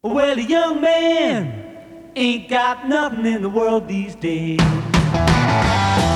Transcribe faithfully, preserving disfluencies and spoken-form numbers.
Well, a young man ain't got nothing in the world these days.